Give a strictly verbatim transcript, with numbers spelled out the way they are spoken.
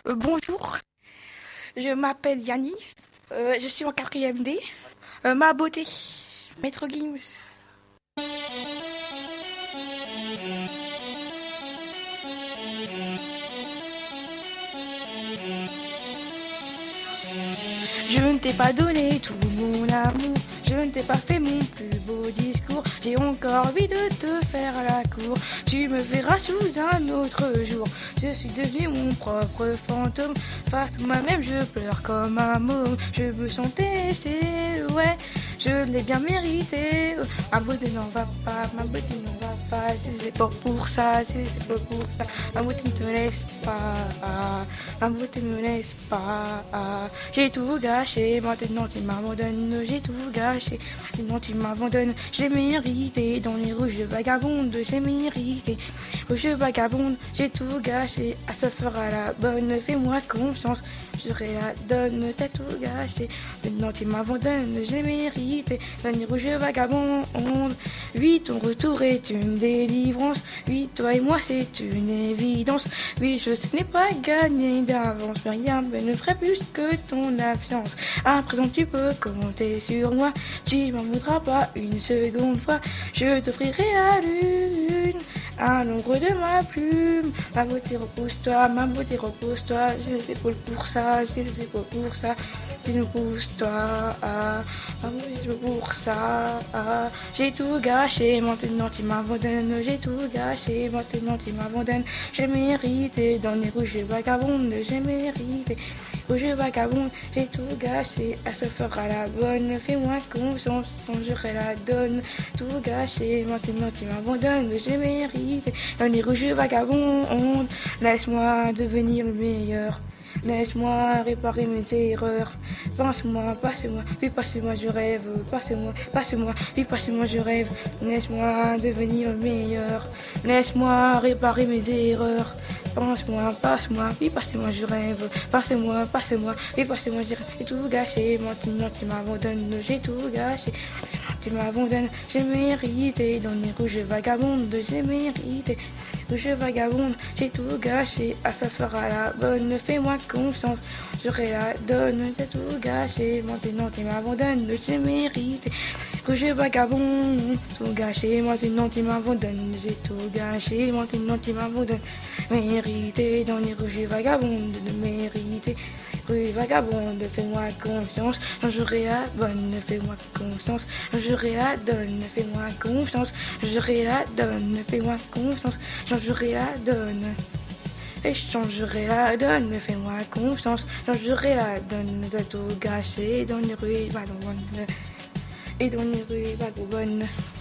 Euh, bonjour, je m'appelle Yanis, euh, je suis en quatrième D. Euh, ma beauté, Maître Gims. Je ne t'ai pas donné tout mon amour, je ne t'ai pas fait mon plus beau discours. J'ai encore envie de te faire la cour, tu me verras sous un autre jour. Je suis devenu mon propre fantôme, face à moi-même je pleure comme un môme. Je me sens testé, ouais, je l'ai bien mérité. Ma beauté n'en va pas, ma beauté n'en va pas, c'est pas pour ça, c'est pas pour ça. Ma beauté ne te laisse pas, ma beauté ne me laisse pas. J'ai tout gâché, maintenant tu m'abandonnes, j'ai tout gâché, maintenant tu m'abandonnes. J'ai mérité, dans les rouges de vagabonde, j'ai mérité. Rouge vagabonde, j'ai tout gâché, à se fera la bonne, fais-moi confiance, je serai la donne, t'as tout gâché. Maintenant tu m'abandonnes, j'ai mérité, dans les rouges vagabondes. Oui, ton retour est une délivrance, oui, toi et moi c'est une évidence. Oui, je sais, ce n'est pas gagné d'avance, mais rien ne ferait plus que ton absence. À présent tu peux compter sur moi, tu m'en voudras pas une seconde fois. Je t'offrirai la lune, à l'ombre de ma plume. Ma beauté repousse-toi, ma beauté repousse-toi, j'ai les épaules pour ça, j'ai les épaules pour ça. Tu nous pousses-toi, ah, ma beauté pour ça, ah. J'ai tout gâché, maintenant tu m'abandonnes, j'ai tout gâché, maintenant tu m'abandonnes. J'ai mérité, dans les rouges vagabondes, j'ai mérité. Rouge vagabonde, j'ai tout gâché, elle se fera la bonne, fais-moi confiance, changerai la donne. Tout gâché, maintenant tu m'abandonnes, j'ai mérité. Dans les rouges vagabondes, laisse-moi devenir le meilleur. Laisse-moi réparer mes erreurs. Passe-moi, passe-moi, oui, passe-moi, je rêve. Passe-moi, passe-moi, oui, passe-moi, je rêve. Laisse-moi devenir le meilleur. Laisse-moi réparer mes erreurs. Passe-moi, passe-moi, oui, passe-moi, je rêve. Passe-moi, passe-moi, oui, passe-moi, je rêve. J'ai tout gâché, maintenant tu m'abandonnes, j'ai tout gâché. Tu m'abandonnes, j'ai mérité. Dans les rouges vagabondes, j'ai mérité. Rouge vagabonde, j'ai tout gâché, ah ça fera la bonne, fais-moi confiance, j'aurai la donne, j'ai tout gâché, maintenant tu m'abandonnes, j'ai mérité. Rouge vagabonde, tout gâché, maintenant tu m'abandonnes, j'ai tout gâché, maintenant tu m'abandonnes, mérité, dans les rouges vagabondes, de mériter. Rouge vagabonde, fais-moi confiance, j'aurai la bonne, fais-moi confiance, j'aurai la donne, fais-moi confiance, j'aurai la donne, fais-moi confiance, changerai la donne. Et je changerai la donne, mais fais-moi confiance, changerai la donne, de tout gâcher dans les rues vagabondes. Et dans les rues vagabondes.